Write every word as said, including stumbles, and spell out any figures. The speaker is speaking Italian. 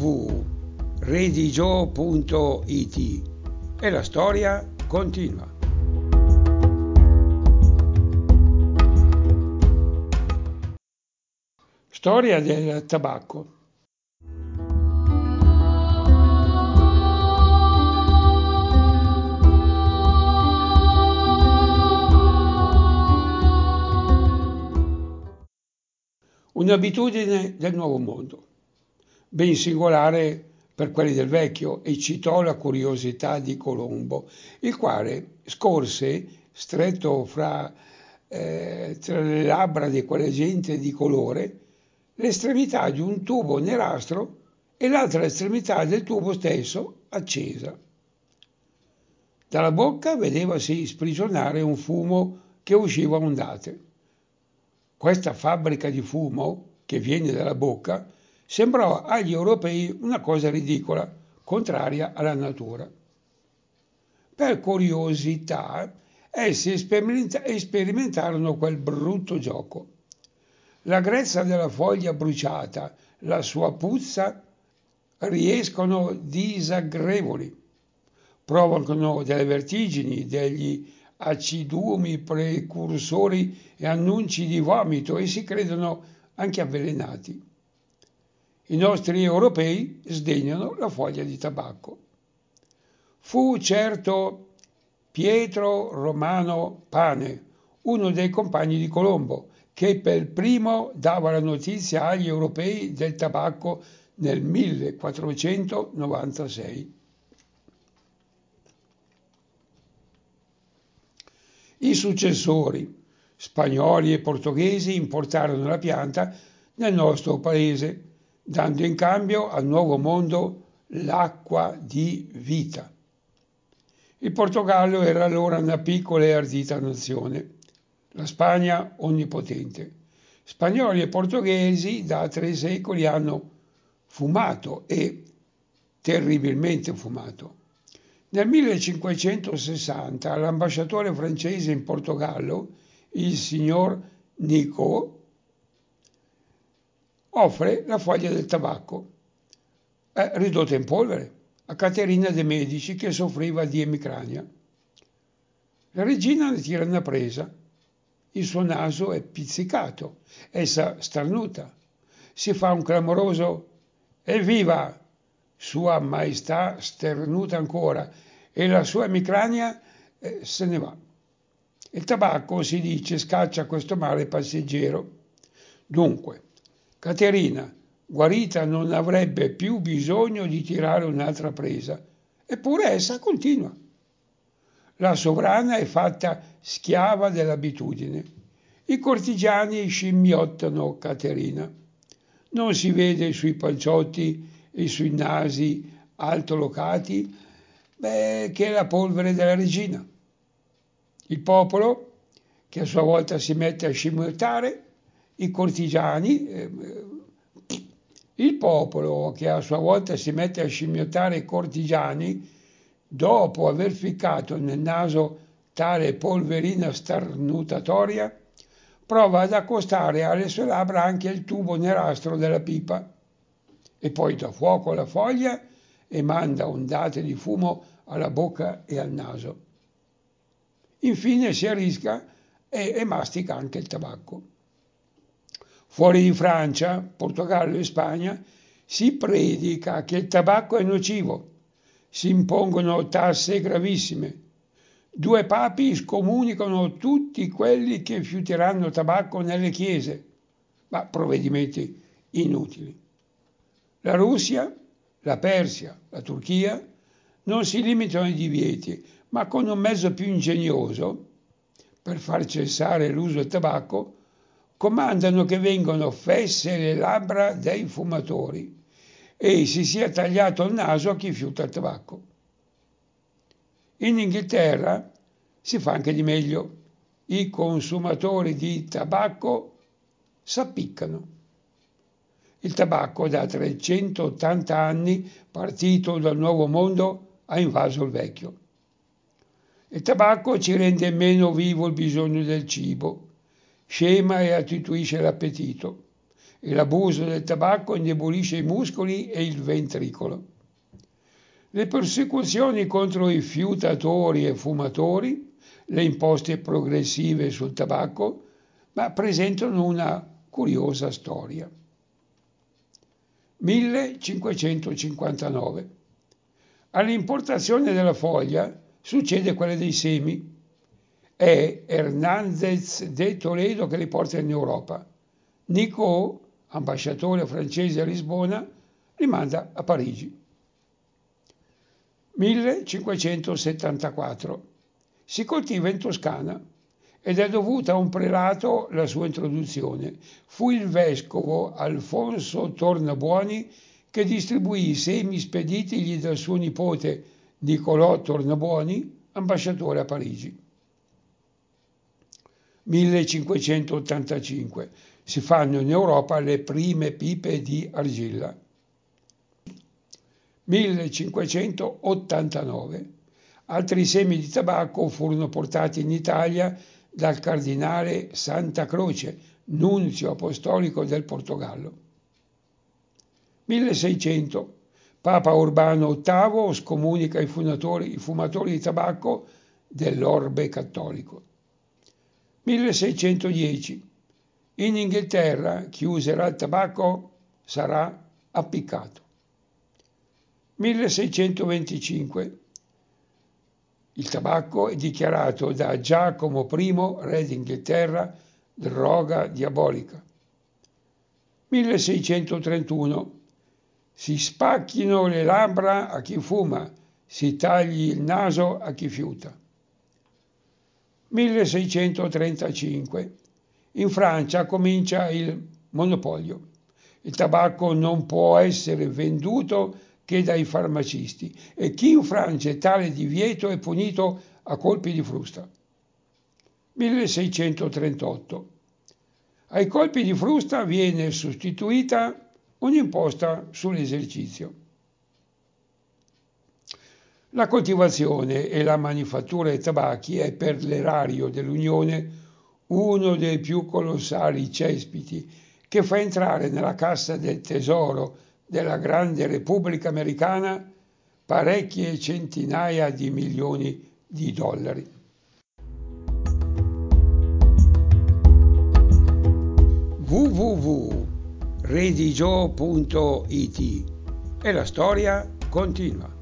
w punto redigio punto it e la storia continua. Storia del tabacco. Un'abitudine del nuovo mondo, ben singolare per quelli del vecchio, eccitò la curiosità di Colombo, il quale scorse, stretto fra, eh, tra le labbra di quella gente di colore, l'estremità di un tubo nerastro e l'altra estremità del tubo stesso accesa. Dalla bocca vedevasi sprigionare un fumo che usciva a ondate. Questa fabbrica di fumo, che viene dalla bocca, sembrò agli europei una cosa ridicola, contraria alla natura. Per curiosità, essi sperimentarono quel brutto gioco. La grezza della foglia bruciata, la sua puzza, riescono disaggrevoli, provocano delle vertigini, degli acidumi precursori e annunci di vomito e si credono anche avvelenati. I nostri europei sdegnano la foglia di tabacco. Fu certo Pietro Romano Pane, uno dei compagni di Colombo, che per primo dava la notizia agli europei del tabacco nel millequattrocentonovantasei. I successori, spagnoli e portoghesi, importarono la pianta nel nostro paese, dando in cambio al nuovo mondo l'acqua di vita. Il Portogallo era allora una piccola e ardita nazione, la Spagna onnipotente. Spagnoli e portoghesi da tre secoli hanno fumato e terribilmente fumato. Nel millecinquecentosessanta l'ambasciatore francese in Portogallo, il signor Nicot, offre la foglia del tabacco, eh, ridotta in polvere, a Caterina de' Medici che soffriva di emicrania. La regina ne tira una presa, il suo naso è pizzicato, essa starnuta, si fa un clamoroso "Evviva!", sua maestà sternuta ancora e la sua emicrania eh, se ne va. Il tabacco, si dice, scaccia questo male passeggero. Dunque, Caterina, guarita, non avrebbe più bisogno di tirare un'altra presa, eppure essa continua. La sovrana è fatta schiava dell'abitudine. I cortigiani scimmiottano Caterina. Non si vede sui panciotti e sui nasi altolocati beh, che è la polvere della regina. Il popolo, che a sua volta si mette a scimmiottare, i cortigiani, eh, il popolo che a sua volta si mette a scimmiottare i cortigiani, dopo aver ficcato nel naso tale polverina starnutatoria, prova ad accostare alle sue labbra anche il tubo nerastro della pipa e poi dà fuoco alla foglia e manda ondate di fumo alla bocca e al naso. Infine si arrisca e, e mastica anche il tabacco. Fuori di Francia, Portogallo e Spagna si predica che il tabacco è nocivo, si impongono tasse gravissime. Due papi scomunicano tutti quelli che fiuteranno tabacco nelle chiese, ma provvedimenti inutili. La Russia, la Persia, la Turchia non si limitano ai divieti, ma con un mezzo più ingegnoso, per far cessare l'uso del tabacco, comandano che vengano fesse le labbra dei fumatori e si sia tagliato il naso a chi fiuta il tabacco. In Inghilterra si fa anche di meglio. I consumatori di tabacco s'appiccano. Il tabacco da trecentottanta anni, partito dal Nuovo Mondo, ha invaso il vecchio. Il tabacco ci rende meno vivo il bisogno del cibo, scema e attituisce l'appetito. e l'abuso del tabacco indebolisce i muscoli e il ventricolo. Le persecuzioni contro i fiutatori e fumatori, le imposte progressive sul tabacco, ma presentano una curiosa storia. millecinquecentocinquantanove. All'importazione della foglia succede quella dei semi. È Hernández de Toledo che li porta in Europa. Nicot, ambasciatore francese a Lisbona, li manda a Parigi. millecinquecentosettantaquattro. Si coltiva in Toscana ed è dovuta a un prelato la sua introduzione. Fu il vescovo Alfonso Tornabuoni che distribuì i semi speditigli dal suo nipote Niccolò Tornabuoni, ambasciatore a Parigi. millecinquecentottantacinque. Si fanno in Europa le prime pipe di argilla. millecinquecentottantanove. Altri semi di tabacco furono portati in Italia dal cardinale Santa Croce, nunzio apostolico del Portogallo. milleseicento. Papa Urbano ottavo scomunica i fumatori, i fumatori di tabacco dell'orbe cattolico. milleseicentodieci. In Inghilterra chi userà il tabacco sarà appiccato. milleseicentoventicinque. Il tabacco è dichiarato da Giacomo I, re d'Inghilterra, droga diabolica. milleseicentotrentuno. Si spacchino le labbra a chi fuma, si tagli il naso a chi fiuta. milleseicentotrentacinque. In Francia comincia il monopolio. Il tabacco non può essere venduto che dai farmacisti e chi infrange tale divieto è punito a colpi di frusta. milleseicentotrentotto. Ai colpi di frusta viene sostituita un'imposta sull'esercizio. La coltivazione e la manifattura dei tabacchi è per l'erario dell'Unione uno dei più colossali cespiti che fa entrare nella cassa del tesoro della grande Repubblica Americana parecchie centinaia di milioni di dollari. w w w punto redigio punto it E la storia continua.